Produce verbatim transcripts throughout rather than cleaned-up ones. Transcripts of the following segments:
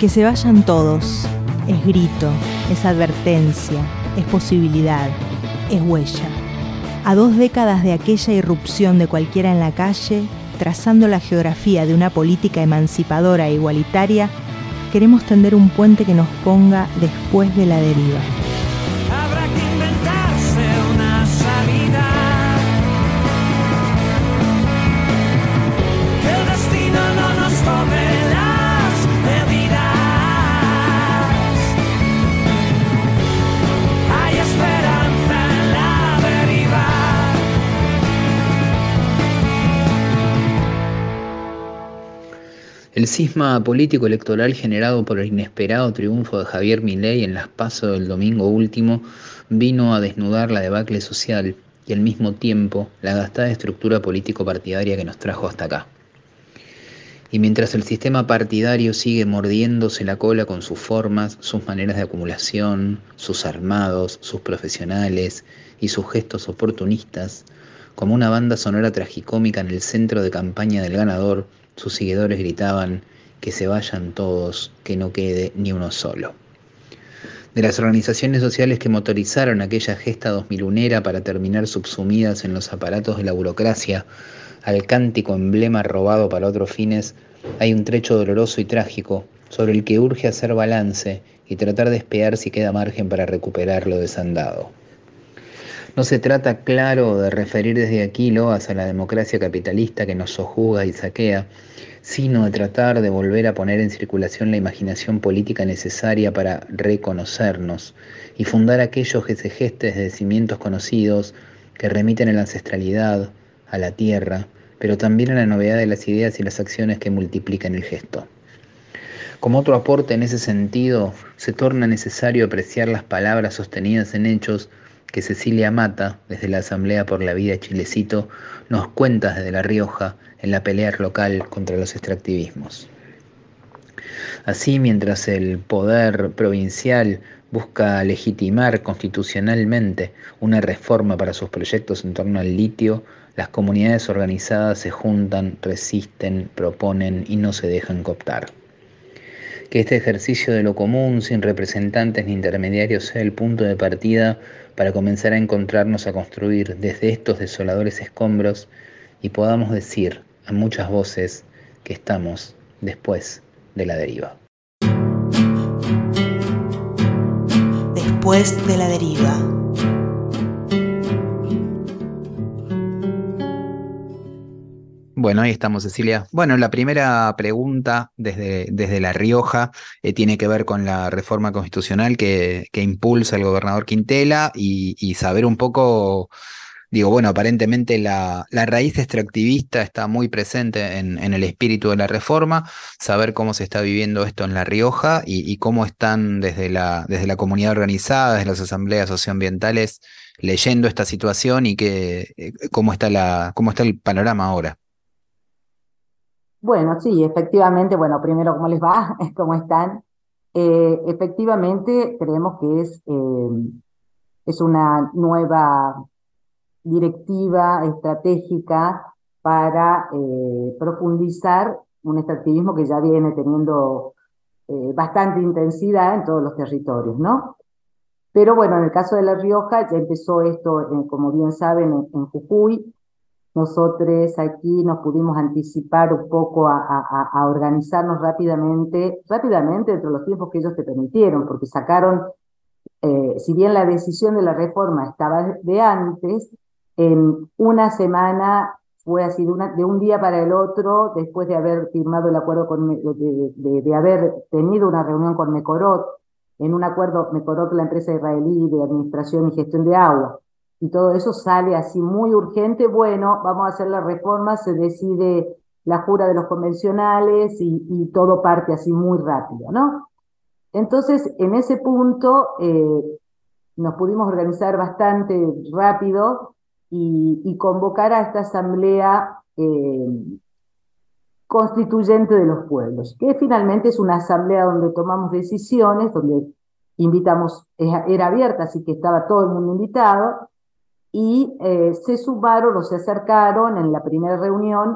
Que se vayan todos, es grito, es advertencia, es posibilidad, es huella. A dos décadas de aquella irrupción de cualquiera en la calle, trazando la geografía de una política emancipadora e igualitaria, queremos tender un puente que nos ponga después de la deriva. Habrá que inventarse una salida. Que el destino no nos tome las medidas. Hay esperanza en la deriva. El cisma político electoral generado por el inesperado triunfo de Javier Milei en las PASO del domingo último vino a desnudar la debacle social y al mismo tiempo la gastada estructura político-partidaria que nos trajo hasta acá. Y mientras el sistema partidario sigue mordiéndose la cola con sus formas, sus maneras de acumulación, sus armados, sus profesionales y sus gestos oportunistas, como una banda sonora tragicómica en el centro de campaña del ganador, sus seguidores gritaban: que se vayan todos, que no quede ni uno solo. De las organizaciones sociales que motorizaron aquella gesta dos milunera para terminar subsumidas en los aparatos de la burocracia, al cántico emblema robado para otros fines, hay un trecho doloroso y trágico sobre el que urge hacer balance y tratar de espiar si queda margen para recuperar lo desandado. No se trata, claro, de referir desde aquí loas a la democracia capitalista que nos sojuzga y saquea, sino de tratar de volver a poner en circulación la imaginación política necesaria para reconocernos y fundar aquellos que se gestes de cimientos conocidos que remiten a la ancestralidad, a la tierra, pero también a la novedad de las ideas y las acciones que multiplican el gesto. Como otro aporte en ese sentido, se torna necesario apreciar las palabras sostenidas en hechos que Cecilia Mata, desde la Asamblea por la Vida Chilecito, nos cuenta desde La Rioja en la pelea local contra los extractivismos. Así, mientras el poder provincial busca legitimar constitucionalmente una reforma para sus proyectos en torno al litio, las comunidades organizadas se juntan, resisten, proponen y no se dejan cooptar. Que este ejercicio de lo común, sin representantes ni intermediarios, sea el punto de partida para comenzar a encontrarnos a construir desde estos desoladores escombros y podamos decir a muchas voces que estamos después de la deriva. Después de la deriva. Bueno, ahí estamos, Cecilia. Bueno, la primera pregunta desde, desde La Rioja eh, tiene que ver con la reforma constitucional que, que impulsa el gobernador Quintela y, y saber un poco, digo, bueno, aparentemente la, la raíz extractivista está muy presente en, en el espíritu de la reforma, saber cómo se está viviendo esto en La Rioja y, y cómo están desde la, desde la comunidad organizada, desde las asambleas socioambientales, leyendo esta situación y que, eh, cómo está la, cómo está el panorama ahora. Bueno, sí, efectivamente, bueno, primero, ¿cómo les va? ¿Cómo están? Eh, efectivamente, creemos que es, eh, es una nueva directiva estratégica para eh, profundizar un extractivismo que ya viene teniendo eh, bastante intensidad en todos los territorios, ¿no? Pero bueno, en el caso de La Rioja ya empezó esto, eh, como bien saben, en, en Jujuy. Nosotros aquí nos pudimos anticipar un poco a, a, a organizarnos rápidamente, rápidamente entre los tiempos que ellos te permitieron, porque sacaron, eh, si bien la decisión de la reforma estaba de antes, en una semana fue así, de, una, de un día para el otro, después de haber firmado el acuerdo con, de, de, de haber tenido una reunión con Mecorot, en un acuerdo, Mecorot, la empresa israelí de administración y gestión de agua, y todo eso sale así muy urgente. Bueno, vamos a hacer la reforma, se decide la jura de los convencionales y, y todo parte así muy rápido, ¿no? Entonces, en ese punto eh, nos pudimos organizar bastante rápido y, y convocar a esta asamblea eh, constituyente de los pueblos, que finalmente es una asamblea donde tomamos decisiones, donde invitamos, era abierta, así que estaba todo el mundo invitado, y eh, se sumaron o se acercaron en la primera reunión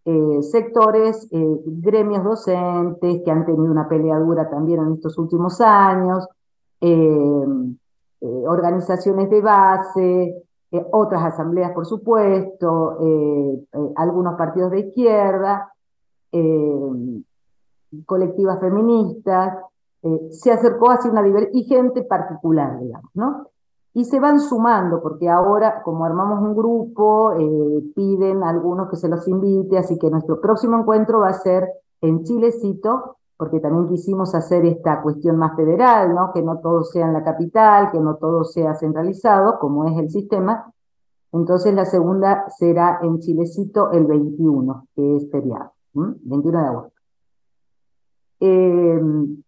eh, sectores, eh, gremios docentes que han tenido una pelea dura también en estos últimos años, eh, eh, organizaciones de base, eh, otras asambleas, por supuesto, eh, eh, algunos partidos de izquierda, eh, colectivas feministas, eh, se acercó hacia una diversidad, y gente particular, digamos, ¿no? Y se van sumando, porque ahora, como armamos un grupo, eh, piden a algunos que se los invite, así que nuestro próximo encuentro va a ser en Chilecito, porque también quisimos hacer esta cuestión más federal, ¿no? Que no todo sea en la capital, que no todo sea centralizado, como es el sistema. Entonces la segunda será en Chilecito el veintiuno, que es feriado, ¿m? veintiuno de agosto. Eh,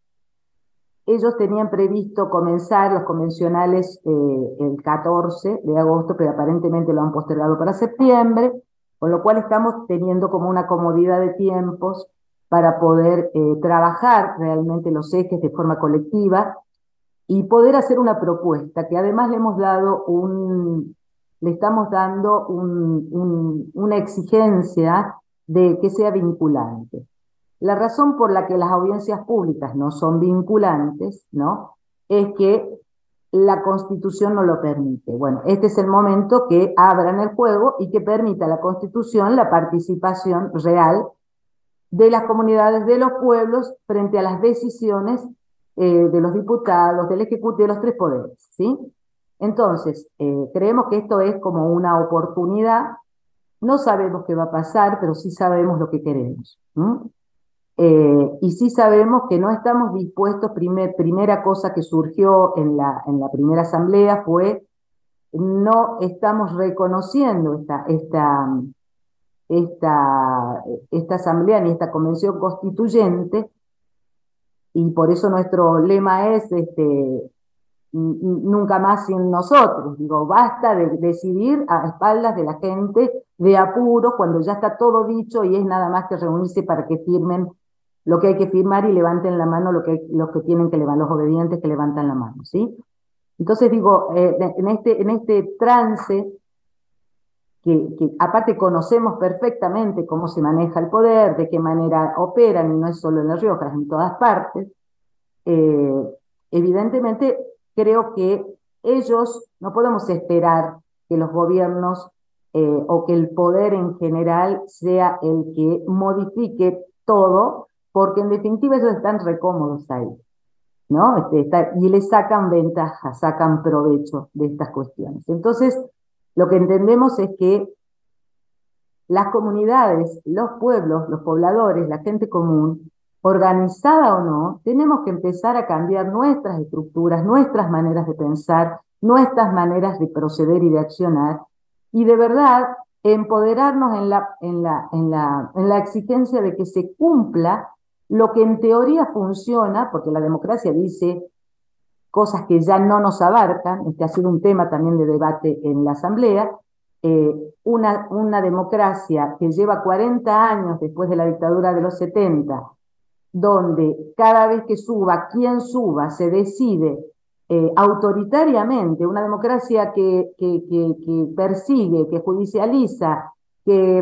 ellos tenían previsto comenzar los convencionales eh, el catorce de agosto, pero aparentemente lo han postergado para septiembre, con lo cual estamos teniendo como una comodidad de tiempos para poder eh, trabajar realmente los ejes de forma colectiva y poder hacer una propuesta que además le hemos dado un, le estamos dando un, un, una exigencia de que sea vinculante. La razón por la que las audiencias públicas no son vinculantes, ¿no?, es que la Constitución no lo permite. Bueno, este es el momento que abran el juego y que permita a la Constitución la participación real de las comunidades, de los pueblos, frente a las decisiones eh, de los diputados, del Ejecutivo, de los tres poderes, ¿sí? Entonces, eh, creemos que esto es como una oportunidad. No sabemos qué va a pasar, pero sí sabemos lo que queremos, ¿sí? Eh, y sí sabemos que no estamos dispuestos. Primer, primera cosa que surgió en la, en la primera asamblea fue: no estamos reconociendo esta, esta, esta, esta asamblea ni esta convención constituyente, y por eso nuestro lema es este, nunca más sin nosotros. Digo, basta de decidir a espaldas de la gente de apuro, cuando ya está todo dicho y es nada más que reunirse para que firmen lo que hay que firmar y levanten la mano lo que hay, los que tienen que levantar, los obedientes que levantan la mano, ¿sí? Entonces digo, eh, en, este, en este trance, que, que aparte conocemos perfectamente cómo se maneja el poder, de qué manera operan, y no es solo en La Rioja, es en todas partes, eh, evidentemente creo que ellos, no podemos esperar que los gobiernos eh, o que el poder en general sea el que modifique todo, porque en definitiva ellos están recómodos ahí, ¿no? Este, está, y les sacan ventaja, sacan provecho de estas cuestiones. Entonces, lo que entendemos es que las comunidades, los pueblos, los pobladores, la gente común, organizada o no, tenemos que empezar a cambiar nuestras estructuras, nuestras maneras de pensar, nuestras maneras de proceder y de accionar, y de verdad empoderarnos en la, en la, en la, en la exigencia de que se cumpla lo que en teoría funciona, porque la democracia dice cosas que ya no nos abarcan. Este ha sido un tema también de debate en la Asamblea. Eh, una, una democracia que lleva cuarenta años después de la dictadura de los setenta, donde cada vez que suba, quien suba, se decide eh, autoritariamente, una democracia que, que, que, que persigue, que judicializa, que,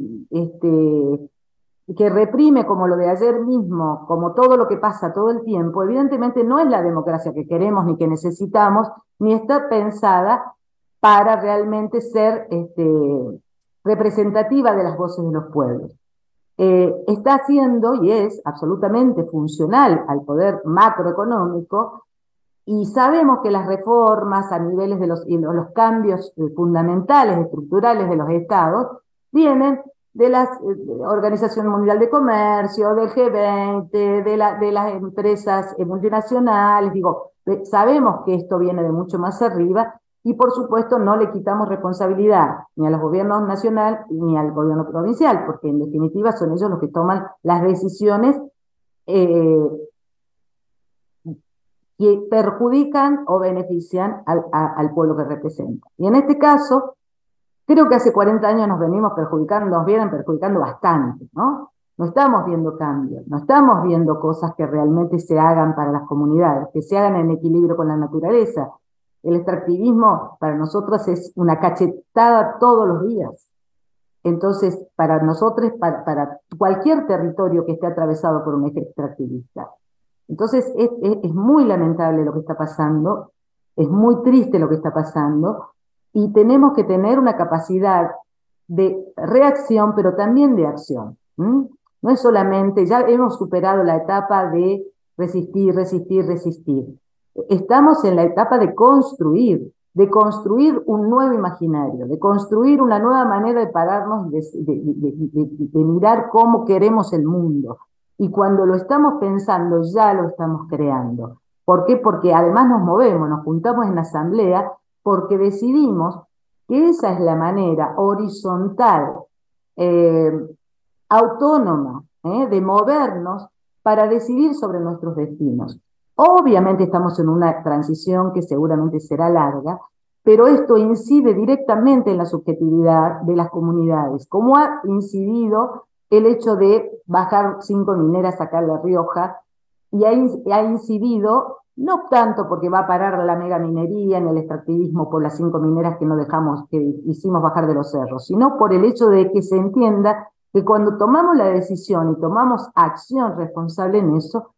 este, que reprime, como lo de ayer mismo, como todo lo que pasa todo el tiempo, evidentemente no es la democracia que queremos ni que necesitamos, ni está pensada para realmente ser este, representativa de las voces de los pueblos. Eh, está haciendo y es absolutamente funcional al poder macroeconómico, y sabemos que las reformas a niveles de los, y los cambios fundamentales, estructurales de los estados, vienen de la eh, Organización Mundial de Comercio, del G veinte, de, la, de las empresas eh, multinacionales. Digo, eh, sabemos que esto viene de mucho más arriba, y por supuesto no le quitamos responsabilidad ni a los gobiernos nacionales ni al gobierno provincial, porque en definitiva son ellos los que toman las decisiones eh, que perjudican o benefician al, a, al pueblo que representan. Y en este caso, creo que hace cuarenta años nos venimos perjudicando, nos vienen perjudicando bastante, ¿no? No estamos viendo cambios, no estamos viendo cosas que realmente se hagan para las comunidades, que se hagan en equilibrio con la naturaleza. El extractivismo para nosotros es una cachetada todos los días. Entonces, para nosotros, para, para cualquier territorio que esté atravesado por un eje extractivista. Entonces, es, es, es muy lamentable lo que está pasando, es muy triste lo que está pasando, y tenemos que tener una capacidad de reacción, pero también de acción. ¿Mm? No es solamente, ya hemos superado la etapa de resistir, resistir, resistir. Estamos en la etapa de construir, de construir un nuevo imaginario, de construir una nueva manera de pararnos, de, de, de, de, de mirar cómo queremos el mundo. Y cuando lo estamos pensando, ya lo estamos creando. ¿Por qué? Porque además nos movemos, nos juntamos en asamblea, porque decidimos que esa es la manera horizontal, eh, autónoma, eh, de movernos para decidir sobre nuestros destinos. Obviamente estamos en una transición que seguramente será larga, pero esto incide directamente en la subjetividad de las comunidades, como ha incidido el hecho de bajar cinco mineras acá en La Rioja, y ha, ha incidido, no tanto porque va a parar la megaminería en el extractivismo por las cinco mineras que no dejamos, que hicimos bajar de los cerros, sino por el hecho de que se entienda que cuando tomamos la decisión y tomamos acción responsable en eso,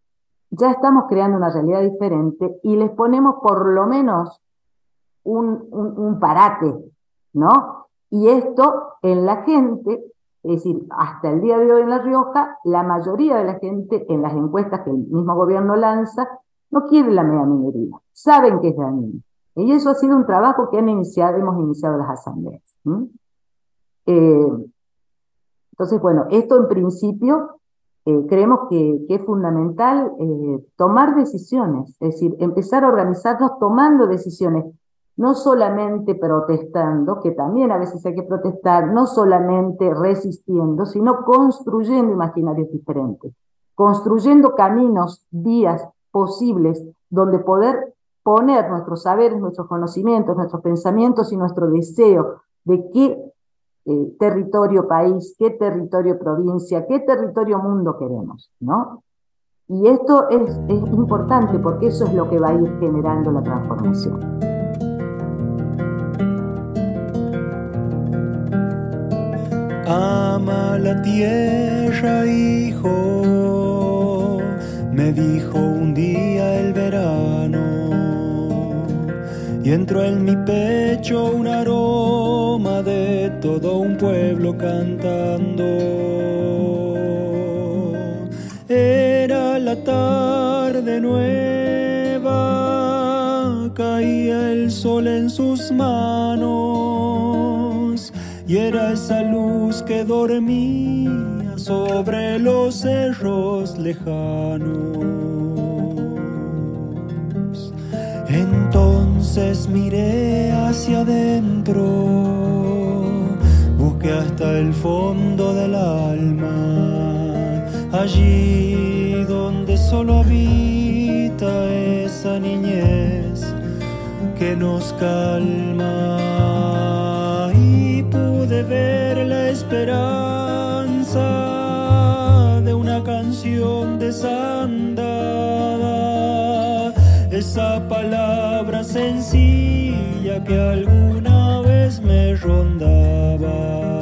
ya estamos creando una realidad diferente y les ponemos por lo menos un, un, un parate, ¿no? Y esto en la gente, es decir, hasta el día de hoy en La Rioja, la mayoría de la gente en las encuestas que el mismo gobierno lanza, no quiere la megaminería, saben que es dañino. Y eso ha sido un trabajo que han iniciado, hemos iniciado las asambleas. ¿Mm? Eh, entonces, bueno, esto en principio eh, creemos que, que es fundamental eh, tomar decisiones, es decir, empezar a organizarnos tomando decisiones, no solamente protestando, que también a veces hay que protestar, no solamente resistiendo, sino construyendo imaginarios diferentes, construyendo caminos, vías posibles, donde poder poner nuestros saberes, nuestros conocimientos, nuestros pensamientos y nuestro deseo de qué eh, territorio país, qué territorio provincia, qué territorio mundo queremos, ¿no? Y esto es, es importante porque eso es lo que va a ir generando la transformación. Ama la tierra, hijo, me dijo un día el verano, y entró en mi pecho un aroma de todo un pueblo cantando. Era la tarde nueva, caía el sol en sus manos, y era esa luz que dormía sobre los cerros lejanos. Entonces miré hacia adentro, busqué hasta el fondo del alma, allí donde solo habita esa niñez que nos calma. De ver la esperanza de una canción desandada, esa palabra sencilla que alguna vez me rondaba.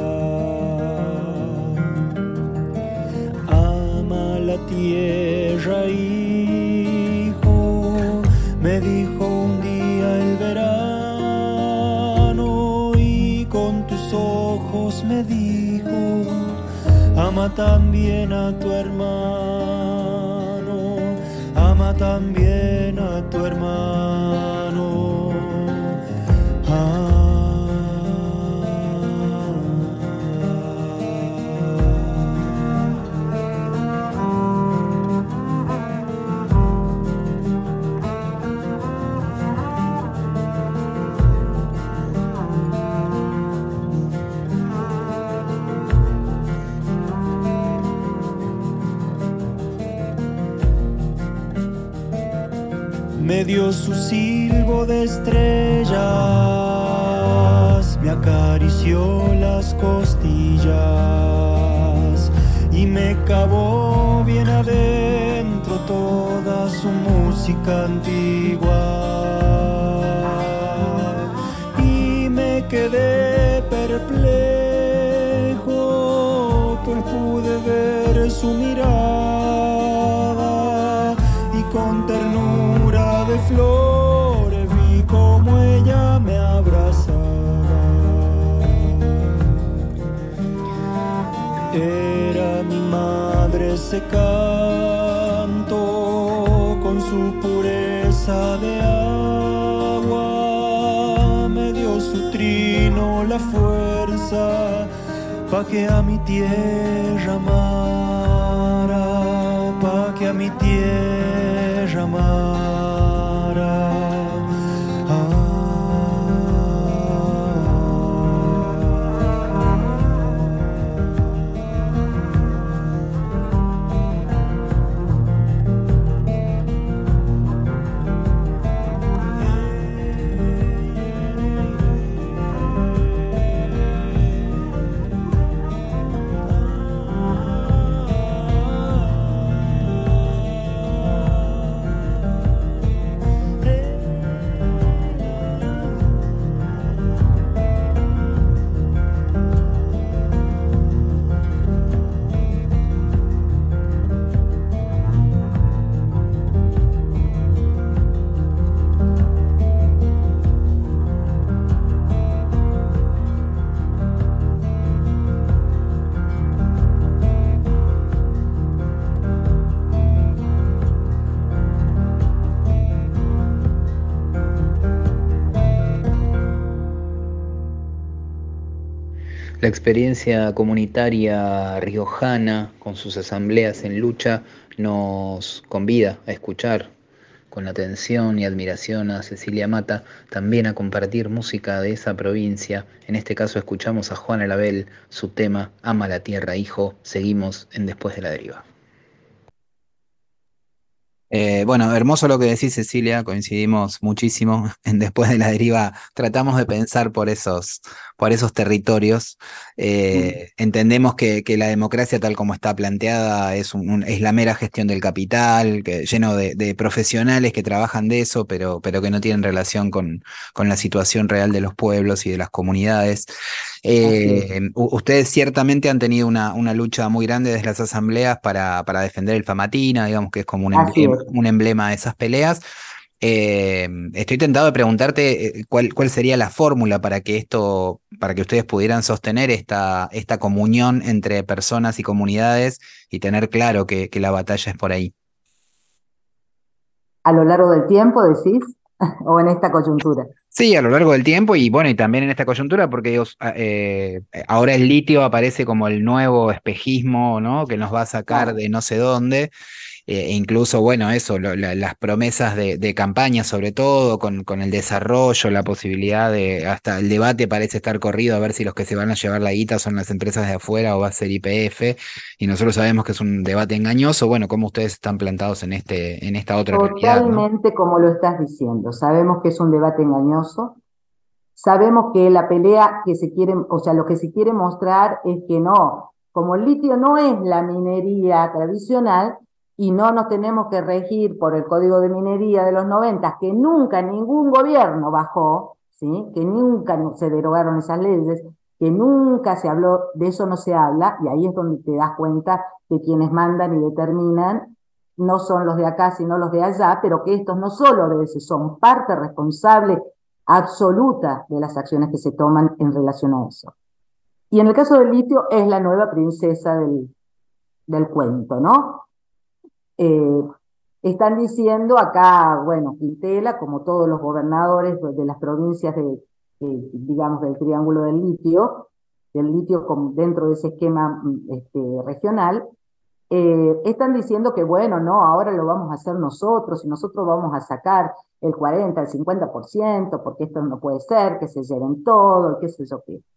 Ama la tierra, hijo, me dijo un día el verano, ojos me dijo, ama también a tu hermano, ama también a tu hermano. Ah. Me dio su silbo de estrellas, me acarició las costillas y me cavó bien adentro toda su música antigua. Y me quedé perplejo pude ver su mirada y con ternura de flores vi como ella me abrazaba. Era mi madre ese canto con su pureza de agua, me dio su trino la fuerza pa' que a mi tierra amara, pa' que a mi tierra amara. La experiencia comunitaria riojana, con sus asambleas en lucha, nos convida a escuchar con atención y admiración a Cecilia Mata, también a compartir música de esa provincia. En este caso escuchamos a Juana Label, su tema Ama la tierra, hijo. Seguimos en Después de la Deriva. Eh, bueno, hermoso lo que decís, Cecilia, coincidimos muchísimo en Después de la Deriva, tratamos de pensar por esos, por esos territorios. Eh, mm. Entendemos que, que la democracia tal como está planteada es, un, un, es la mera gestión del capital, que, lleno de, de profesionales que trabajan de eso, pero, pero que no tienen relación con, con la situación real de los pueblos y de las comunidades. Eh, ustedes ciertamente han tenido una, una lucha muy grande desde las asambleas para, para defender el Famatina, digamos que es como un emblema, un emblema de esas peleas. Eh, estoy tentado de preguntarte cuál, cuál sería la fórmula para que esto, para que ustedes pudieran sostener esta, esta comunión entre personas y comunidades y tener claro que, que la batalla es por ahí. ¿A lo largo del tiempo decís? ¿O en esta coyuntura? Sí, a lo largo del tiempo y bueno, y también en esta coyuntura, porque digo, eh, ahora el litio aparece como el nuevo espejismo, ¿no? Que nos va a sacar claro. de no sé dónde. E incluso, bueno, eso, lo, la, las promesas de, de campaña, sobre todo, con, con el desarrollo, la posibilidad de, hasta el debate parece estar corrido a ver si los que se van a llevar la guita son las empresas de afuera o va a ser Y P F, y nosotros sabemos que es un debate engañoso. Bueno, ¿cómo ustedes están plantados en, este, en esta otra realidad? Totalmente, ¿no? Como lo estás diciendo, sabemos que es un debate engañoso, sabemos que la pelea que se quiere, o sea, lo que se quiere mostrar es que no, como el litio no es la minería tradicional, y no nos tenemos que regir por el Código de Minería de los noventa, que nunca ningún gobierno bajó, ¿sí? Que nunca se derogaron esas leyes, que nunca se habló, de eso no se habla, y ahí es donde te das cuenta que quienes mandan y determinan no son los de acá, sino los de allá, pero que estos no solo de ese, son parte responsable absoluta de las acciones que se toman en relación a eso. Y en el caso del litio es la nueva princesa del, del cuento, ¿no? Eh, están diciendo acá, bueno, Quintela, como todos los gobernadores de las provincias de, de, digamos, del Triángulo del Litio, del litio con, dentro de ese esquema este, regional, eh, están diciendo que, bueno, no, ahora lo vamos a hacer nosotros, y nosotros vamos a sacar el cuarenta, el cincuenta por ciento, porque esto no puede ser, que se lleven todo, qué sé yo qué.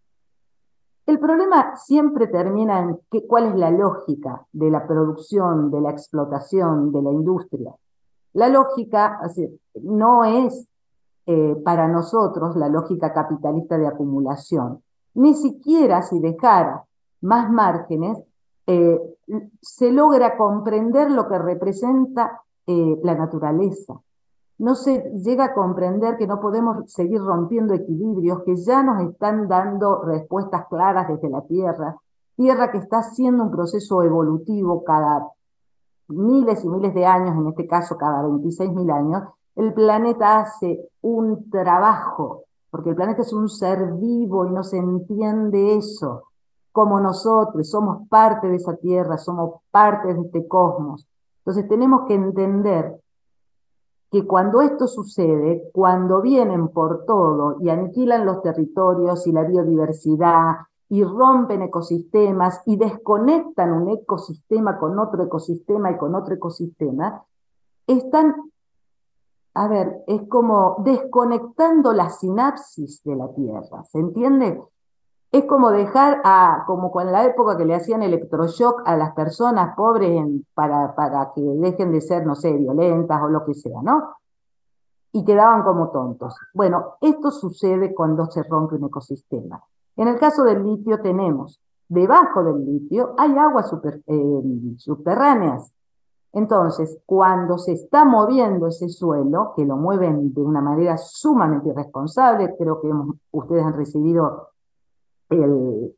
El problema siempre termina en qué, cuál es la lógica de la producción, de la explotación, de la industria. La lógica así, no es eh, para nosotros la lógica capitalista de acumulación. Ni siquiera si dejara más márgenes, eh, se logra comprender lo que representa eh, la naturaleza. No se llega a comprender que no podemos seguir rompiendo equilibrios, que ya nos están dando respuestas claras desde la Tierra, Tierra que está haciendo un proceso evolutivo cada miles y miles de años, en este caso cada veintiséis mil años. El planeta hace un trabajo, porque el planeta es un ser vivo y no se entiende eso, como nosotros, somos parte de esa Tierra, somos parte de este cosmos. Entonces tenemos que entender que cuando esto sucede, cuando vienen por todo y aniquilan los territorios y la biodiversidad y rompen ecosistemas y desconectan un ecosistema con otro ecosistema y con otro ecosistema, están, a ver, es como desconectando la sinapsis de la Tierra, ¿se entiende? Es como dejar a, como con la época que le hacían electroshock a las personas pobres en, para, para que dejen de ser, no sé, violentas o lo que sea, ¿no? Y quedaban como tontos. Bueno, esto sucede cuando se rompe un ecosistema. En el caso del litio tenemos, debajo del litio hay aguas super, eh, subterráneas. Entonces, cuando se está moviendo ese suelo, que lo mueven de una manera sumamente irresponsable, creo que hemos, ustedes han recibido el,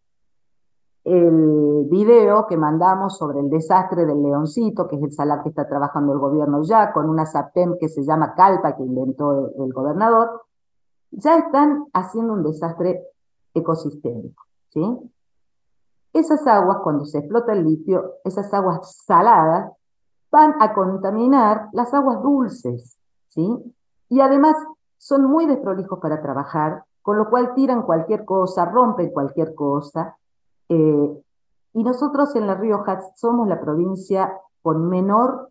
el video que mandamos sobre el desastre del Leoncito, que es el salar que está trabajando el gobierno ya, con una SAPEM que se llama Calpa, que inventó el, el gobernador, ya están haciendo un desastre ecosistémico, ¿sí? Esas aguas, cuando se explota el litio, esas aguas saladas, van a contaminar las aguas dulces, ¿sí? Y además son muy desprolijos para trabajar, con lo cual tiran cualquier cosa, rompen cualquier cosa. Eh, y nosotros en La Rioja somos la provincia con menor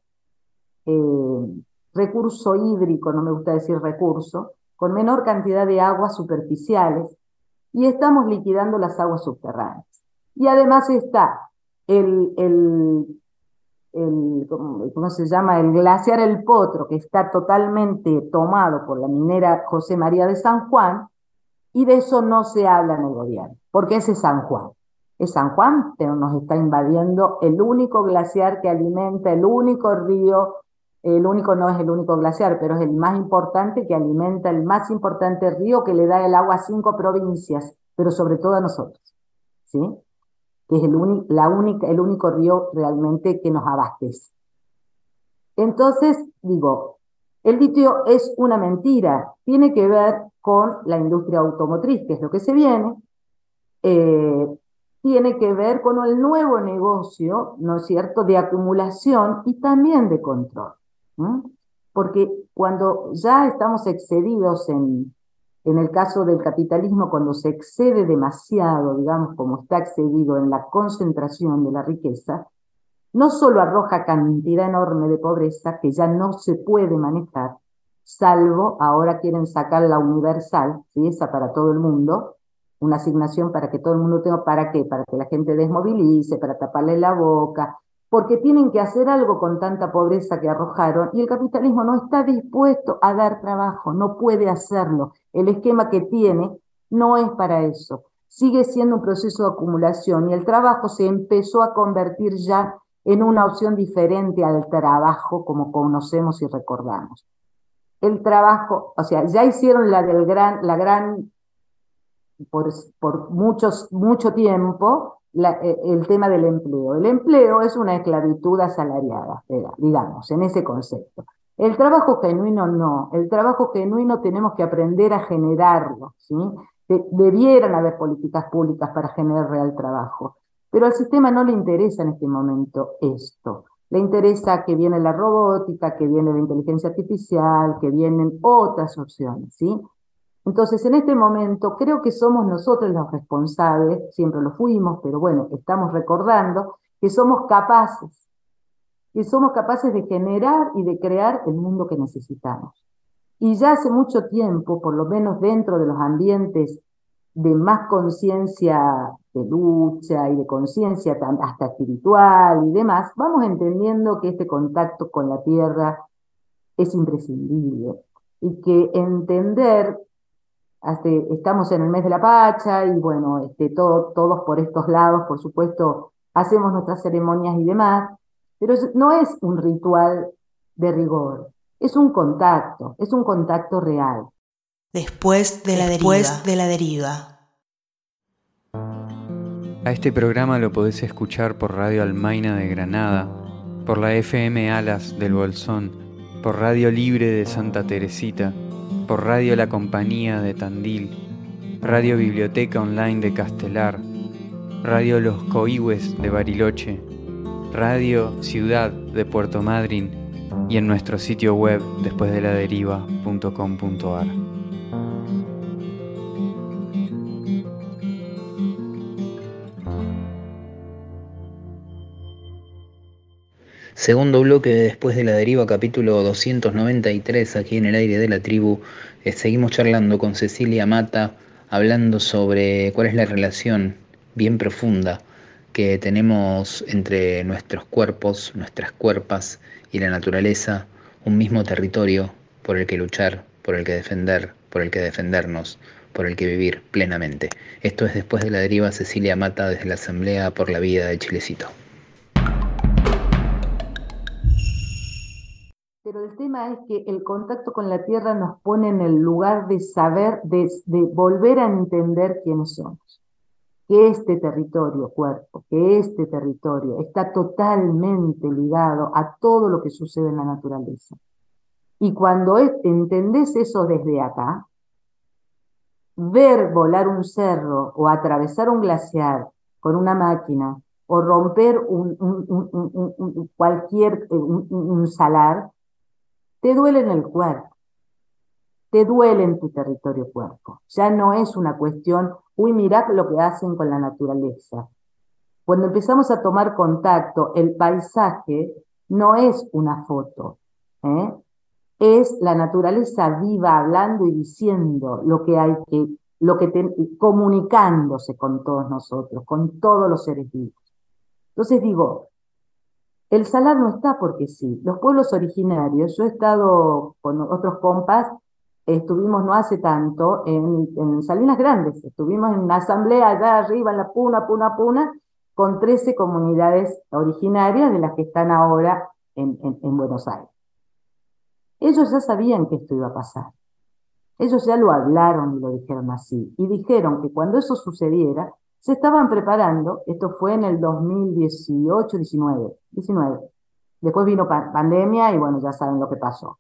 eh, recurso hídrico, no me gusta decir recurso, con menor cantidad de aguas superficiales, y estamos liquidando las aguas subterráneas. Y además está el, el, el ¿cómo, cómo se llama? El glaciar El Potro, que está totalmente tomado por la minera José María de San Juan, y de eso no se habla en el gobierno, porque ese es San Juan. Es San Juan, pero nos está invadiendo el único glaciar que alimenta, el único río, el único no es el único glaciar, pero es el más importante que alimenta, el más importante río que le da el agua a cinco provincias, pero sobre todo a nosotros, ¿sí? Que es el, uni, la única, el único río realmente que nos abastece. Entonces, digo, el litio es una mentira, tiene que ver con la industria automotriz, que es lo que se viene, eh, tiene que ver con el nuevo negocio, ¿no es cierto?, de acumulación y también de control, ¿eh? Porque cuando ya estamos excedidos en, en el caso del capitalismo, cuando se excede demasiado, digamos, como está excedido en la concentración de la riqueza, no solo arroja cantidad enorme de pobreza que ya no se puede manejar, salvo ahora quieren sacar la universal, ¿sí? Esa para todo el mundo, una asignación para que todo el mundo tenga, ¿para qué? Para que la gente desmovilice, para taparle la boca, porque tienen que hacer algo con tanta pobreza que arrojaron, y el capitalismo no está dispuesto a dar trabajo, no puede hacerlo. El esquema que tiene no es para eso. Sigue siendo un proceso de acumulación, y el trabajo se empezó a convertir ya en una opción diferente al trabajo como conocemos y recordamos. El trabajo, o sea, ya hicieron la del gran, la gran, por, por muchos, mucho tiempo, la, el tema del empleo. El empleo es una esclavitud asalariada, digamos, en ese concepto. El trabajo genuino no. El trabajo genuino tenemos que aprender a generarlo, ¿sí? De, debieran haber políticas públicas para generar real trabajo. Pero al sistema no le interesa en este momento esto. Le interesa que viene la robótica, que viene la inteligencia artificial, que vienen otras opciones, ¿sí? Entonces, en este momento, creo que somos nosotros los responsables, siempre lo fuimos, pero bueno, estamos recordando que somos capaces, que somos capaces de generar y de crear el mundo que necesitamos. Y ya hace mucho tiempo, por lo menos dentro de los ambientes de más conciencia de lucha y de conciencia hasta espiritual y demás, vamos entendiendo que este contacto con la tierra es imprescindible y que entender, hasta estamos en el mes de la Pacha y bueno, este, todo, todos por estos lados, por supuesto, hacemos nuestras ceremonias y demás, pero no es un ritual de rigor, es un contacto, es un contacto real. Después de la Después deriva. de la deriva. A este programa lo podés escuchar por Radio Almaina de Granada, por la F M Alas del Bolsón, por Radio Libre de Santa Teresita, por Radio La Compañía de Tandil, Radio Biblioteca Online de Castelar, Radio Los Coihues de Bariloche, Radio Ciudad de Puerto Madryn y en nuestro sitio web despuesdeladeriva punto com punto ar. Segundo bloque de Después de la Deriva, capítulo doscientos noventa y tres, aquí en el aire de la tribu. Eh, seguimos charlando con Cecilia Mata, hablando sobre cuál es la relación bien profunda que tenemos entre nuestros cuerpos, nuestras cuerpas y la naturaleza, un mismo territorio por el que luchar, por el que defender, por el que defendernos, por el que vivir plenamente. Esto es Después de la Deriva, Cecilia Mata desde la Asamblea por la Vida de Chilecito. Pero el tema es que el contacto con la tierra nos pone en el lugar de saber, de, de volver a entender quiénes somos. Que este territorio, cuerpo, que este territorio está totalmente ligado a todo lo que sucede en la naturaleza. Y cuando es, entendés eso desde acá, ver volar un cerro o atravesar un glaciar con una máquina o romper un, un, un, un, un cualquier un, un salar, te duele en el cuerpo, te duele en tu territorio cuerpo. Ya no es una cuestión, uy, mirá lo que hacen con la naturaleza. Cuando empezamos a tomar contacto, el paisaje no es una foto, ¿eh? Es la naturaleza viva hablando y diciendo lo que hay que, lo que te, comunicándose con todos nosotros, con todos los seres vivos. Entonces digo, el salar no está porque sí. Los pueblos originarios, yo he estado con otros compas, estuvimos no hace tanto en, en Salinas Grandes, estuvimos en una asamblea allá arriba en la Puna, Puna, Puna, con trece comunidades originarias de las que están ahora en, en, en Buenos Aires. Ellos ya sabían que esto iba a pasar. Ellos ya lo hablaron y lo dijeron así. Y dijeron que cuando eso sucediera, se estaban preparando, esto fue en el dos mil dieciocho, diecinueve, diecinueve. Después vino pa- pandemia y bueno, ya saben lo que pasó.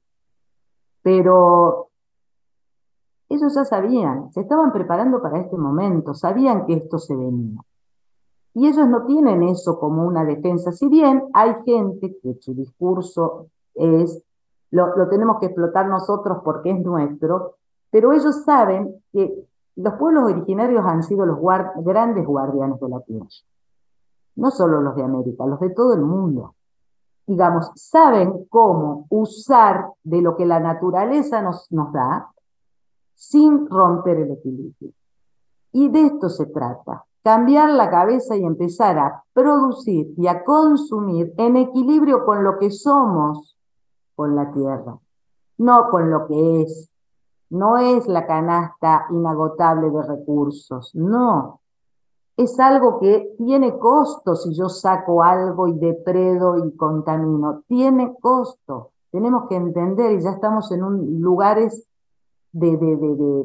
Pero ellos ya sabían, se estaban preparando para este momento, sabían que esto se venía. Y ellos no tienen eso como una defensa, si bien hay gente que su discurso es, lo, lo tenemos que explotar nosotros porque es nuestro, pero ellos saben que los pueblos originarios han sido los guard grandes guardianes de la tierra, no solo los de América, los de todo el mundo. Digamos, saben cómo usar de lo que la naturaleza nos, nos da sin romper el equilibrio. Y de esto se trata, cambiar la cabeza y empezar a producir y a consumir en equilibrio con lo que somos, con la tierra, no con lo que es. No es la canasta inagotable de recursos, no. Es algo que tiene costo si yo saco algo y depredo y contamino. Tiene costo. Tenemos que entender, y ya estamos en un lugares de, de, de, de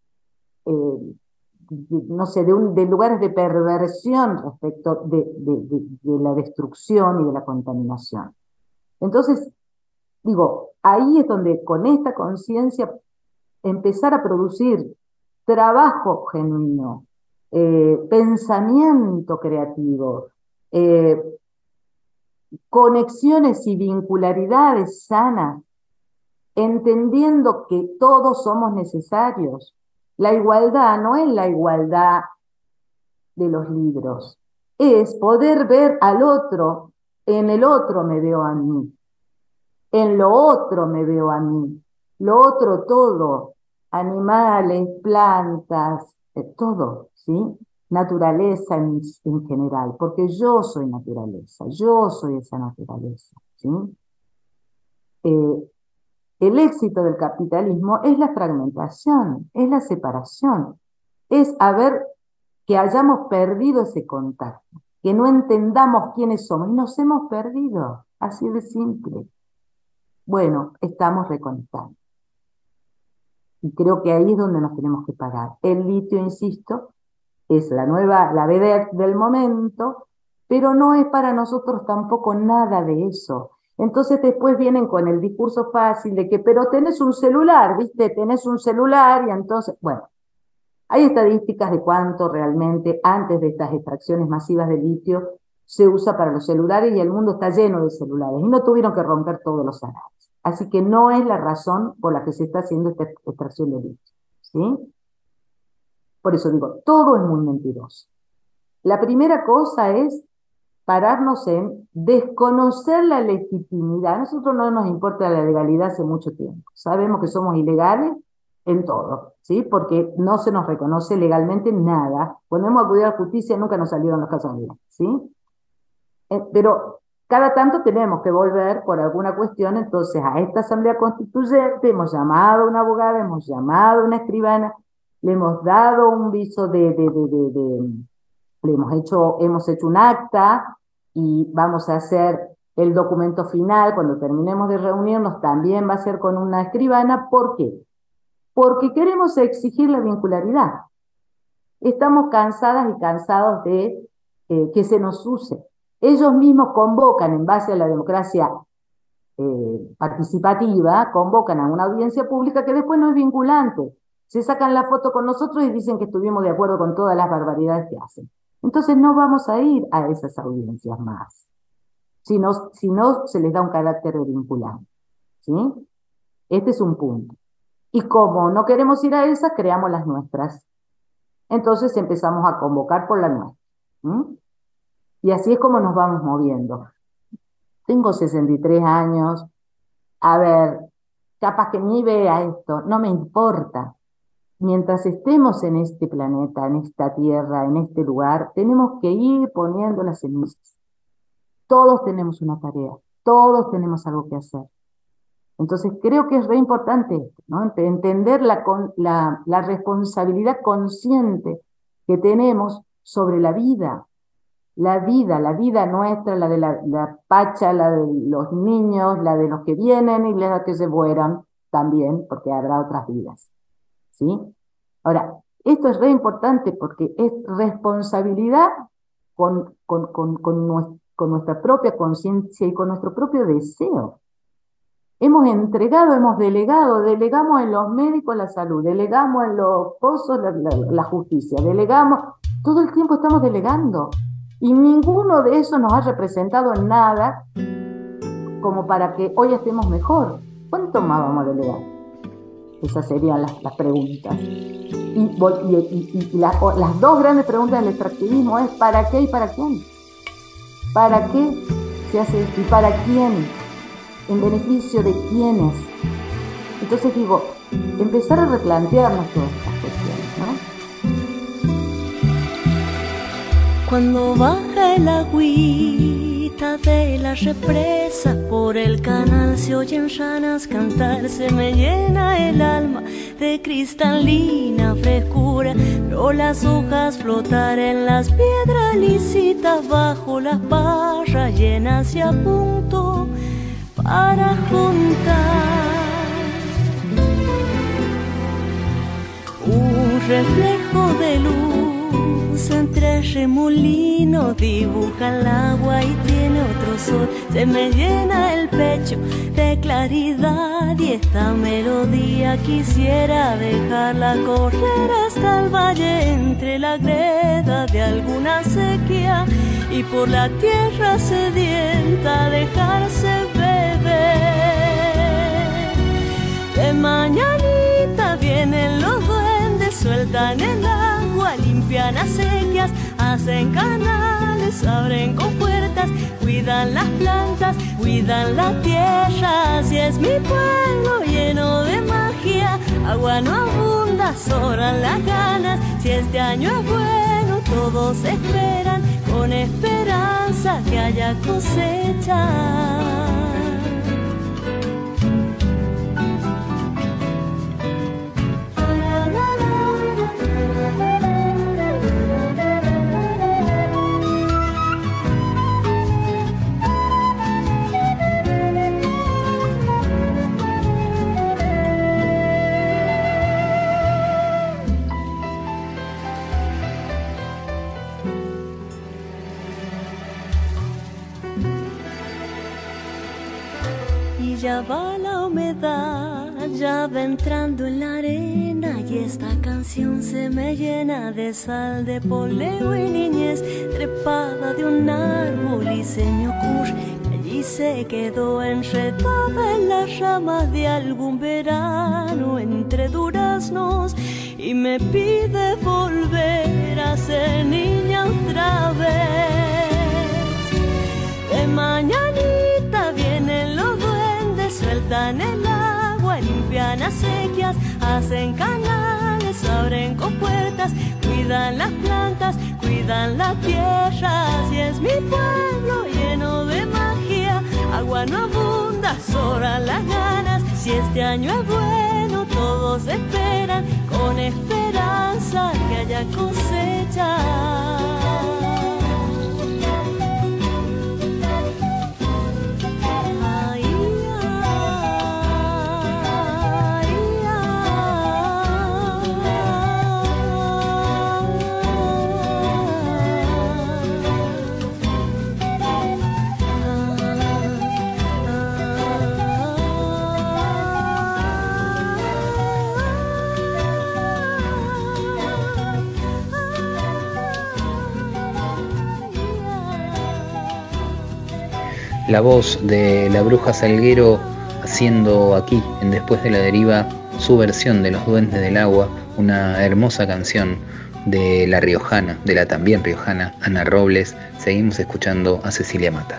eh, de, no sé, de, un, de lugares de perversión respecto de, de, de, de la destrucción y de la contaminación. Entonces, digo, ahí es donde con esta conciencia empezar a producir trabajo genuino, eh, pensamiento creativo, eh, conexiones y vincularidades sanas, entendiendo que todos somos necesarios. La igualdad no es la igualdad de los libros, es poder ver al otro, en el otro me veo a mí, en lo otro me veo a mí, lo otro todo, animales, plantas, eh, todo, ¿sí? Naturaleza en, en general, porque yo soy naturaleza, yo soy esa naturaleza, ¿sí? Eh, el éxito del capitalismo es la fragmentación, es la separación, es haber que hayamos perdido ese contacto, que no entendamos quiénes somos, y nos hemos perdido, así de simple. Bueno, estamos reconectando. Y creo que ahí es donde nos tenemos que parar. El litio, insisto, es la nueva, la vedette del momento, pero no es para nosotros tampoco nada de eso. Entonces después vienen con el discurso fácil de que, pero tenés un celular, ¿viste? Tenés un celular y entonces, bueno, hay estadísticas de cuánto realmente antes de estas extracciones masivas de litio se usa para los celulares y el mundo está lleno de celulares y no tuvieron que romper todos los anales. Así que no es la razón por la que se está haciendo esta extracción de litio, ¿sí? Por eso digo, todo es muy mentiroso. La primera cosa es pararnos en desconocer la legitimidad. A nosotros no nos importa la legalidad hace mucho tiempo. Sabemos que somos ilegales en todo, ¿sí? Porque no se nos reconoce legalmente nada. Cuando hemos acudido a la justicia nunca nos salieron los casos bien, ¿sí? Eh, pero cada tanto tenemos que volver por alguna cuestión, entonces a esta Asamblea Constituyente hemos llamado a una abogada, hemos llamado a una escribana, le hemos dado un viso de, de, de, de, de le hemos hecho, hemos hecho un acta y vamos a hacer el documento final, cuando terminemos de reunirnos también va a ser con una escribana. ¿Por qué? Porque queremos exigir la vincularidad. Estamos cansadas y cansados de eh, que se nos use. Ellos mismos convocan, en base a la democracia eh, participativa, convocan a una audiencia pública que después no es vinculante. Se sacan la foto con nosotros y dicen que estuvimos de acuerdo con todas las barbaridades que hacen. Entonces no vamos a ir a esas audiencias más, si no, si no se les da un carácter de vinculante, ¿sí? Este es un punto. Y como no queremos ir a esas, creamos las nuestras. Entonces empezamos a convocar por la nuestra. ¿Mm? Y así es como nos vamos moviendo. Tengo sesenta y tres años, a ver, capaz que ni vea esto, no me importa. Mientras estemos en este planeta, en esta tierra, en este lugar, tenemos que ir poniendo las semillas. Todos tenemos una tarea, todos tenemos algo que hacer. Entonces creo que es re importante esto, ¿no? Entender la, la, la responsabilidad consciente que tenemos sobre la vida. La vida, la vida nuestra, la de la, la Pacha, la de los niños, la de los que vienen y la que se fueron también, porque habrá otras vidas. ¿Sí? Ahora, esto es re importante porque es responsabilidad con, con, con, con, nuestra, con nuestra propia conciencia y con nuestro propio deseo. Hemos entregado, hemos delegado, delegamos en los médicos la salud, delegamos en los pozos la, la, la justicia, delegamos, todo el tiempo estamos delegando y ninguno de esos nos ha representado en nada como para que hoy estemos mejor. ¿Cuánto más vamos a delegar? Esas serían las, las preguntas. Y, y, y, y la, las dos grandes preguntas del extractivismo es ¿para qué y para quién? ¿Para qué se hace esto? ¿Y para quién? ¿En beneficio de quiénes? Entonces digo, empezar a replantearnos todas estas cuestiones, ¿no? Cuando baja el agüita de la represa, por el canal se oyen ranas cantar, se me llena el alma de cristalina frescura, veo las hojas flotar en las piedras lisitas bajo las barras llenas y a punto para juntar. Un reflejo de luz entre remolinos dibuja el agua y tiene otro sol. Se me llena el pecho de claridad y esta melodía quisiera dejarla correr hasta el valle entre la greda de alguna sequía y por la tierra sedienta dejarse beber. De mañanita vienen los duendes, sueltan el agua, limpian acequias, hacen canales, abren compuertas, cuidan las plantas, cuidan la tierra. Si es mi pueblo lleno de magia, agua no abunda, sobran las ganas. Si este año es bueno, todos esperan con esperanza que haya cosecha. ya va la humedad, ya va entrando en la arena y esta canción se me llena de sal, de poleo y niñez, trepada de un árbol y se me ocurre que allí se quedó enredada en las ramas de algún verano entre duraznos y me pide volver a ser niña otra vez. De mañanita vienen los duendes, sueltan el agua, limpian acequias, hacen canales, abren compuertas, cuidan las plantas, cuidan la tierra. Si es mi pueblo lleno de magia, agua no abunda, sobran las ganas. Si este año es bueno, todos esperan con esperanza que haya cosecha. La voz de la Bruja Salguero haciendo aquí, en Después de la Deriva, su versión de Los Duendes del Agua, una hermosa canción de la riojana, de la también riojana Ana Robles. Seguimos escuchando a Cecilia Mata.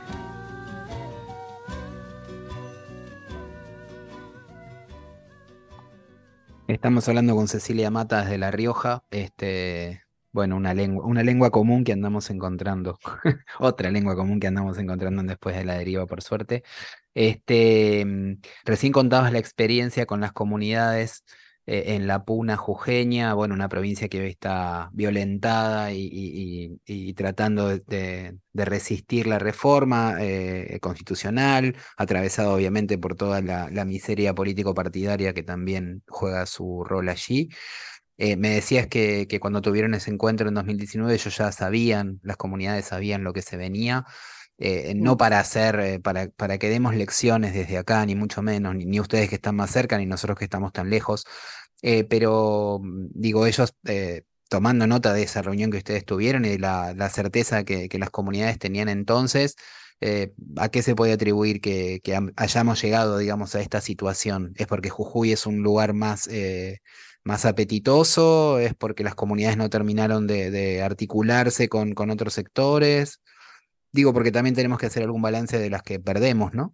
Estamos hablando con Cecilia Mata desde La Rioja, este, bueno, una lengua, una lengua común que andamos encontrando, otra lengua común que andamos encontrando en Después de la Deriva, por suerte. Este, mm, recién contabas la experiencia con las comunidades eh, en la Puna jujeña, bueno, una provincia que hoy está violentada y, y- y- y tratando de, de- de resistir la reforma eh, constitucional, atravesado obviamente por toda la, la miseria político-partidaria que también juega su rol allí. Eh, me decías que, que cuando tuvieron ese encuentro en dos mil diecinueve ellos ya sabían, las comunidades sabían lo que se venía, eh, no Sí. para hacer, eh, para, para que demos lecciones desde acá, ni mucho menos, ni, ni ustedes que están más cerca, ni nosotros que estamos tan lejos, eh, pero mm, digo, ellos eh, tomando nota de esa reunión que ustedes tuvieron y de la, la certeza que, que las comunidades tenían entonces, eh, ¿a qué se puede atribuir que, que ham- hayamos llegado, digamos, a esta situación? ¿Es porque Jujuy es un lugar más... eh, más apetitoso? ¿Es porque las comunidades no terminaron de, de articularse con, con otros sectores? Digo, porque también tenemos que hacer algún balance de las que perdemos, ¿no?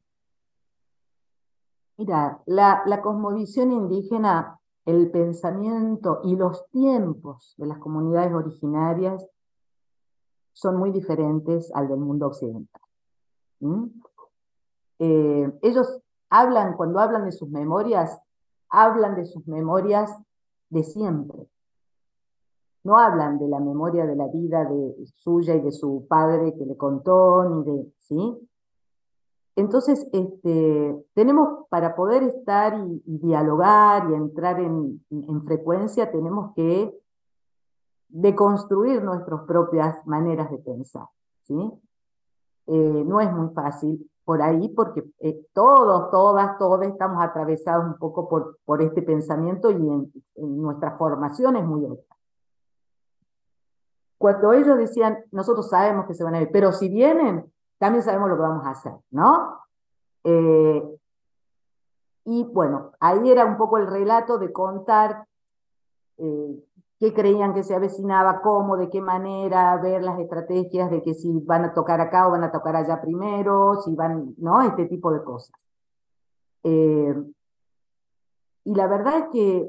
Mira, la, la cosmovisión indígena, el pensamiento y los tiempos de las comunidades originarias son muy diferentes al del mundo occidental. ¿Mm? Eh, ellos hablan, cuando hablan de sus memorias, hablan de sus memorias de siempre. No hablan de la memoria de la vida de suya y de su padre que le contó, ni de, ¿sí? Entonces, este, tenemos, para poder estar y, y dialogar y entrar en, en frecuencia, tenemos que deconstruir nuestras propias maneras de pensar, ¿sí? Eh, no es muy fácil por ahí porque eh, todos, todas, todos estamos atravesados un poco por, por este pensamiento y en, en nuestra formación es muy otra. Cuando ellos decían, nosotros sabemos que se van a ir, pero si vienen, también sabemos lo que vamos a hacer, ¿no? Eh, y bueno, ahí era un poco el relato de contar eh, qué creían que se avecinaba, cómo, de qué manera, ver las estrategias de que si van a tocar acá o van a tocar allá primero, si van, ¿no? Este tipo de cosas. Eh, y la verdad es que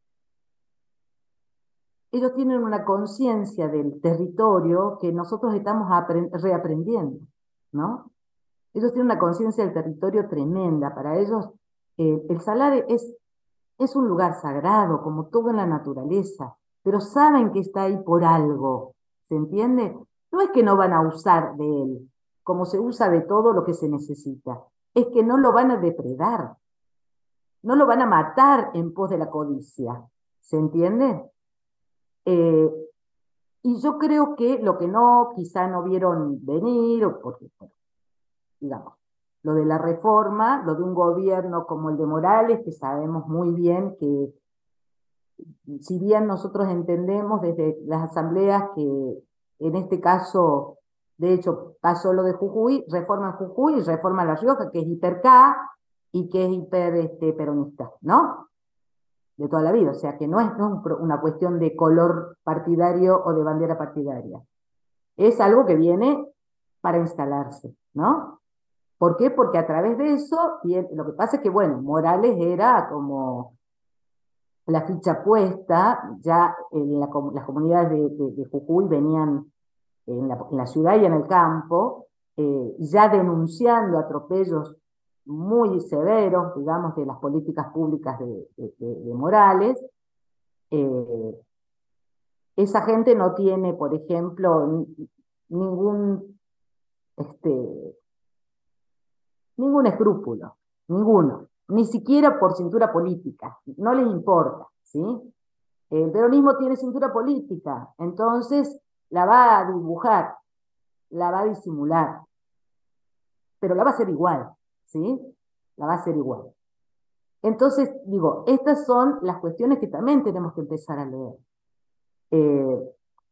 ellos tienen una conciencia del territorio que nosotros estamos reaprendiendo, ¿no? Ellos tienen una conciencia del territorio tremenda. Para ellos, eh, el salar es, es un lugar sagrado, como todo en la naturaleza, pero saben que está ahí por algo, ¿se entiende? No es que no van a usar de él, como se usa de todo lo que se necesita, es que no lo van a depredar, no lo van a matar en pos de la codicia, ¿se entiende? Eh, y yo creo que lo que no, quizá no vieron venir, o porque, bueno, digamos, lo de la reforma, lo de un gobierno como el de Morales, que sabemos muy bien que, si bien nosotros entendemos desde las asambleas que en este caso, de hecho, pasó lo de Jujuy, reforma en Jujuy y reforma en La Rioja, que es hiper K y que es hiper este, peronista, ¿no? De toda la vida, o sea que no es, no es una cuestión de color partidario o de bandera partidaria. Es algo que viene para instalarse, ¿no? ¿Por qué? Porque a través de eso, y lo que pasa es que, bueno, Morales era como la ficha puesta, ya en la, las comunidades de, de, de Jujuy venían en la, en la ciudad y en el campo, eh, ya denunciando atropellos muy severos, digamos, de las políticas públicas de, de, de, de Morales. Eh, esa gente no tiene, por ejemplo, ningún, este, ningún escrúpulo, ninguno, ni siquiera por cintura política, no les importa, ¿sí? El peronismo tiene cintura política, entonces la va a dibujar, la va a disimular, pero la va a hacer igual, ¿sí? La va a hacer igual. Entonces, digo, estas son las cuestiones que también tenemos que empezar a leer. Eh,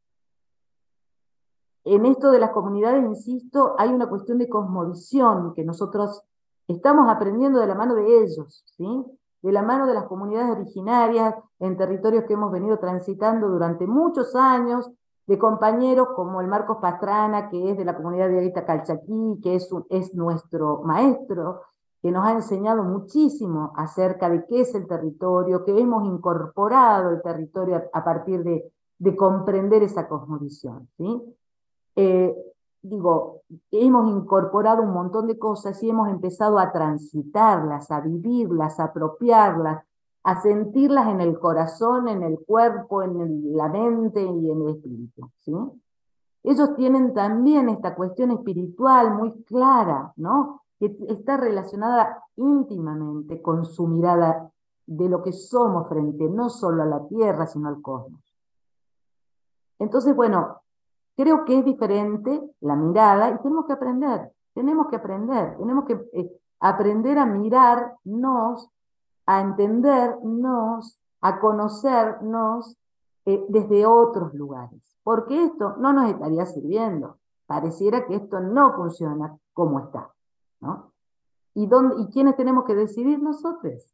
en esto de las comunidades, insisto, hay una cuestión de cosmovisión que nosotros estamos aprendiendo de la mano de ellos, ¿sí? De la mano de las comunidades originarias en territorios que hemos venido transitando durante muchos años, de compañeros como el Marcos Pastrana, que es de la comunidad de Aguita Calchaquí, que es, un, es nuestro maestro, que nos ha enseñado muchísimo acerca de qué es el territorio, que hemos incorporado el territorio a, a partir de, de comprender esa cosmovisión, ¿sí? Eh, digo, hemos incorporado un montón de cosas y hemos empezado a transitarlas, a vivirlas, a apropiarlas, a sentirlas en el corazón, en el cuerpo, en el, la mente y en el espíritu, ¿sí? Ellos tienen también esta cuestión espiritual muy clara, ¿no? Que está relacionada íntimamente con su mirada de lo que somos frente no solo a la Tierra, sino al cosmos. Entonces, bueno, creo que es diferente la mirada y tenemos que aprender, tenemos que aprender, tenemos que eh, aprender a mirarnos, a entendernos, a conocernos eh, desde otros lugares, porque esto no nos estaría sirviendo, pareciera que esto no funciona como está, ¿no? ¿Y, dónde, ¿Y quiénes tenemos que decidir? Nosotros.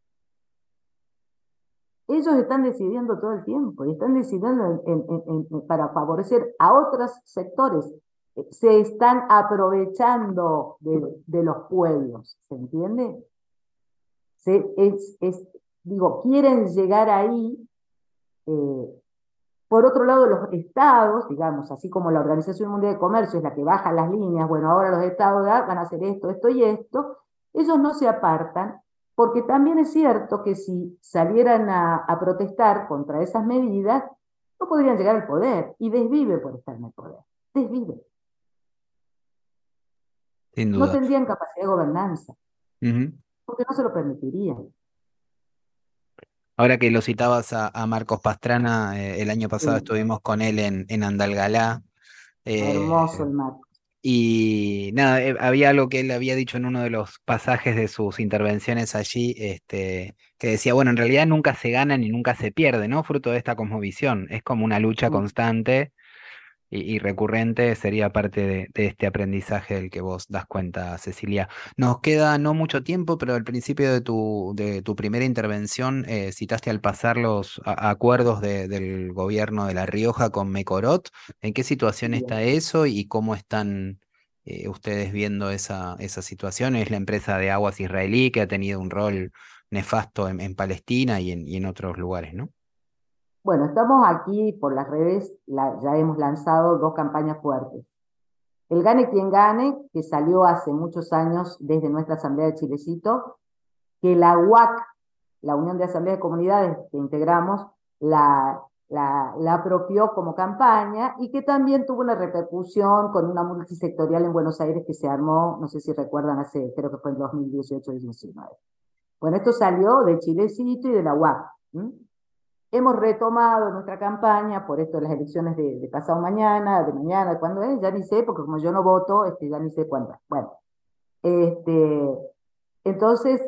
Ellos están decidiendo todo el tiempo y están decidiendo en, en, en, en, para favorecer a otros sectores. Se están aprovechando de, de los pueblos, ¿se entiende? Se, es, es, digo, quieren llegar ahí. Eh, por otro lado, los estados, digamos, así como la Organización Mundial de Comercio es la que baja las líneas, bueno, ahora los estados van a hacer esto, esto y esto, ellos no se apartan. Porque también es cierto que si salieran a, a protestar contra esas medidas, no podrían llegar al poder, y desvive por estar en el poder, desvive. Sin duda. No tendrían capacidad de gobernanza, uh-huh. porque no se lo permitirían. Ahora que lo citabas a, a Marcos Pastrana, eh, el año pasado sí. estuvimos con él en, en Andalgalá. Eh, Hermoso el Marcos. Y nada, eh, había algo que él había dicho en uno de los pasajes de sus intervenciones allí, este, que decía, bueno, en realidad nunca se gana ni nunca se pierde, ¿no? Fruto de esta cosmovisión, es como una lucha constante y, y recurrente, sería parte de, de este aprendizaje del que vos das cuenta, Cecilia. Nos queda no mucho tiempo, pero al principio de tu, de tu primera intervención eh, citaste al pasar los a, acuerdos de, del gobierno de La Rioja con Mecorot. ¿En qué situación Bien. está eso y cómo están eh, ustedes viendo esa, esa situación? Es la empresa de aguas israelí que ha tenido un rol nefasto en, en Palestina y en, y en otros lugares, ¿no? Bueno, estamos aquí por las redes, la, ya hemos lanzado dos campañas fuertes. El Gane Quien Gane, que salió hace muchos años desde nuestra Asamblea de Chilecito, que la U A C, la Unión de Asambleas de Comunidades que integramos, la, la, la apropió como campaña y que también tuvo una repercusión con una multisectorial en Buenos Aires que se armó, no sé si recuerdan, hace, creo que fue en dos mil dieciocho y diecinueve. Bueno, esto salió de Chilecito y de la U A C. ¿Mm? Hemos retomado nuestra campaña por esto de las elecciones de, de pasado mañana, de mañana, ¿cuándo es? Ya ni sé, porque como yo no voto, este, ya ni sé cuándo. Bueno, Este, entonces,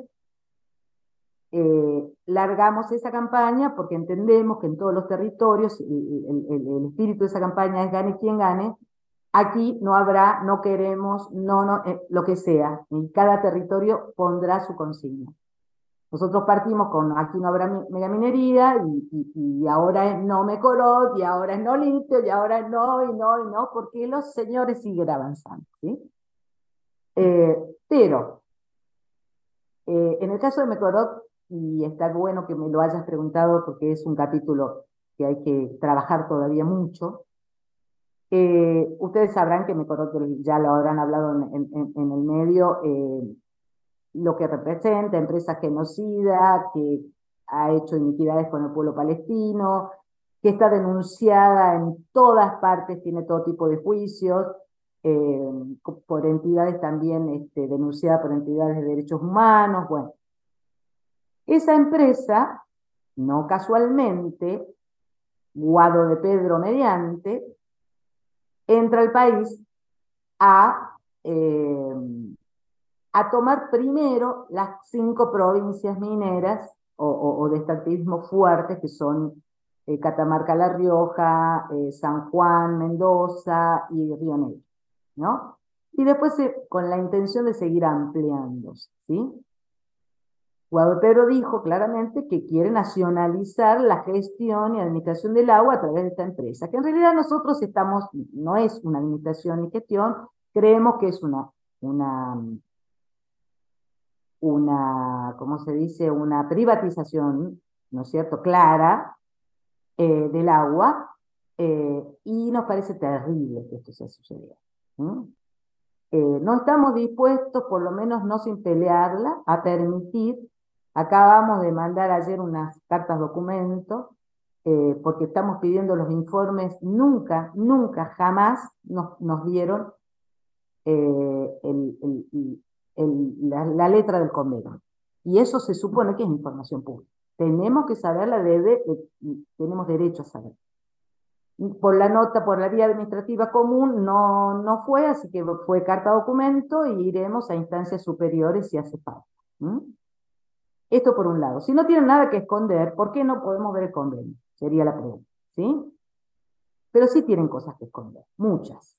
eh, largamos esa campaña porque entendemos que en todos los territorios el, el, el, el espíritu de esa campaña es gane quien gane. Aquí no habrá, no queremos, no, no, eh, lo que sea. Y cada territorio pondrá su consigna. Nosotros partimos con aquí no habrá megaminería y, y, y ahora es no Mecorot, y ahora es no litio, y ahora es no, y no, y no, porque los señores siguen avanzando, ¿sí? Eh, pero, eh, en el caso de Mecorot, y está bueno que me lo hayas preguntado porque es un capítulo que hay que trabajar todavía mucho. Eh, ustedes sabrán que Mecorot, ya lo habrán hablado en, en, en el medio, eh, lo que representa, empresa genocida, que ha hecho iniquidades con el pueblo palestino, que está denunciada en todas partes, tiene todo tipo de juicios, eh, por entidades también, este, denunciada por entidades de derechos humanos. Bueno, esa empresa, no casualmente, Guado de Pedro mediante, entra al país a, eh, a tomar primero las cinco provincias mineras o, o, o de estatismo fuertes, que son eh, Catamarca, La Rioja, eh, San Juan, Mendoza y Río Negro, ¿no? Y después eh, con la intención de seguir ampliándose, ¿sí? Guado Pedro dijo claramente que quiere nacionalizar la gestión y administración del agua a través de esta empresa, que en realidad nosotros estamos, no es una administración ni gestión, creemos que es una, una, una, ¿cómo se dice?, una privatización, ¿no es cierto?, clara eh, del agua, eh, y nos parece terrible que esto sea sucedido. ¿Mm? Eh, no estamos dispuestos, por lo menos no sin pelearla, a permitir. Acabamos de mandar ayer unas cartas documento, eh, porque estamos pidiendo los informes, nunca, nunca, jamás nos, nos dieron eh, el, el, el, la, la letra del convenio. Y eso se supone que es información pública. Tenemos que saberla, debe, de, tenemos derecho a saber. Por la nota, por la vía administrativa común, no, no fue, así que fue carta documento y iremos a instancias superiores si hace falta. ¿Mm? Esto por un lado. Si no tienen nada que esconder, ¿por qué no podemos ver el convenio? Sería la pregunta, ¿sí? Pero sí tienen cosas que esconder, muchas.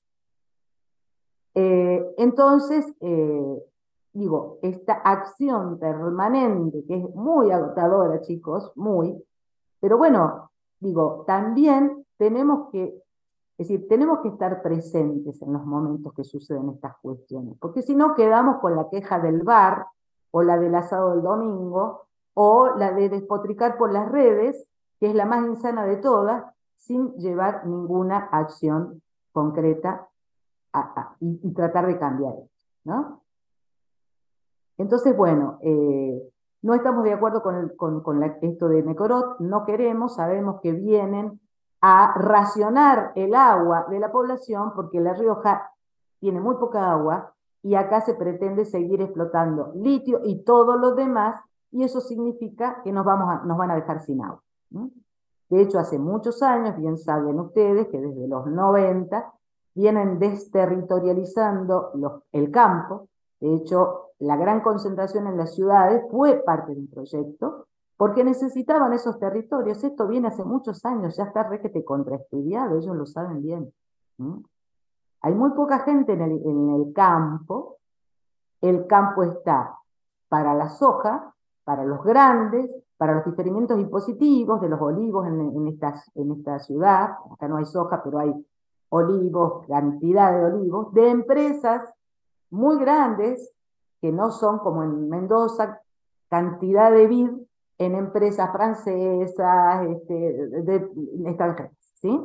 Eh, entonces, eh, digo, esta acción permanente, que es muy agotadora, chicos, muy, pero bueno, digo, también tenemos que, es decir, tenemos que estar presentes en los momentos que suceden estas cuestiones, porque si no quedamos con la queja del bar, o la del asado del domingo, o la de despotricar por las redes, que es la más insana de todas, sin llevar ninguna acción concreta a, a, y, y tratar de cambiar esto, ¿no? Entonces, bueno, eh, no estamos de acuerdo con, el, con, con la, esto de Mecorot, no queremos, sabemos que vienen a racionar el agua de la población, porque La Rioja tiene muy poca agua, y acá se pretende seguir explotando litio y todo lo demás, y eso significa que nos, vamos a, nos van a dejar sin agua, ¿no? De hecho, hace muchos años, bien saben ustedes, que desde los noventa vienen desterritorializando los, el campo. De hecho, la gran concentración en las ciudades fue parte de un proyecto, porque necesitaban esos territorios. Esto viene hace muchos años, ya está requete contraestudiado, ellos lo saben bien. ¿Mm? Hay muy poca gente en el, en el campo. El campo está para la soja, para los grandes, para los diferimientos impositivos de los olivos en, en, esta, en esta ciudad. Acá no hay soja, pero hay olivos, cantidad de olivos, de empresas muy grandes, que no son como en Mendoza, cantidad de vid en empresas francesas, este, de, de extranjeras, ¿sí?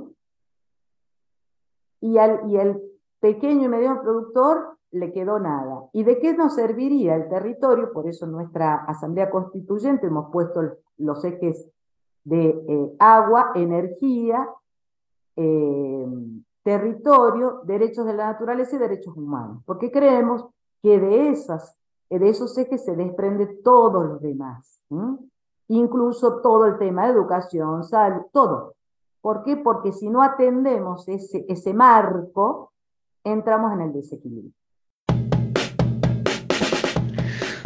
Y al, y al pequeño y mediano productor le quedó nada. ¿Y de qué nos serviría el territorio? Por eso en nuestra Asamblea Constituyente hemos puesto el, los ejes de eh, agua, energía, eh, territorio, derechos de la naturaleza y derechos humanos, porque creemos que de, esas, de esos ejes se desprende todos los demás, ¿sí? Incluso todo el tema de educación, salud, todo. ¿Por qué? Porque si no atendemos ese, ese marco, entramos en el desequilibrio.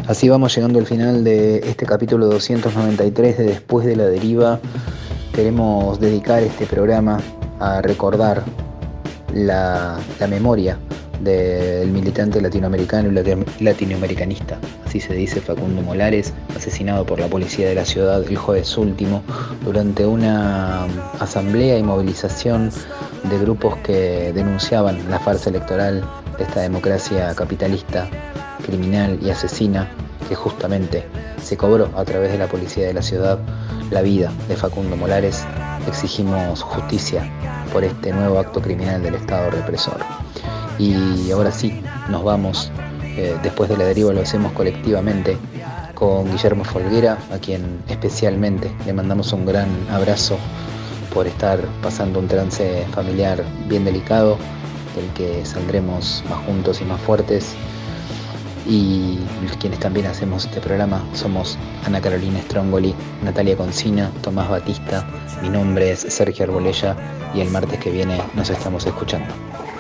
Así vamos llegando al final de este capítulo doscientos noventa y tres de Después de la Deriva. Queremos dedicar este programa a recordar la, la memoria del militante latinoamericano y latinoamericanista, así se dice, Facundo Molares, asesinado por la policía de la ciudad el jueves último durante una asamblea y movilización de grupos que denunciaban la farsa electoral de esta democracia capitalista, criminal y asesina que justamente se cobró a través de la policía de la ciudad la vida de Facundo Molares. Exigimos justicia por este nuevo acto criminal del Estado represor. Y ahora sí, nos vamos, eh, después de la deriva lo hacemos colectivamente con Guillermo Folguera, a quien especialmente le mandamos un gran abrazo por estar pasando un trance familiar bien delicado, del que saldremos más juntos y más fuertes. Y los quienes también hacemos este programa somos Ana Carolina Strongoli, Natalia Concina, Tomás Batista, mi nombre es Sergio Arbolella y el martes que viene nos estamos escuchando.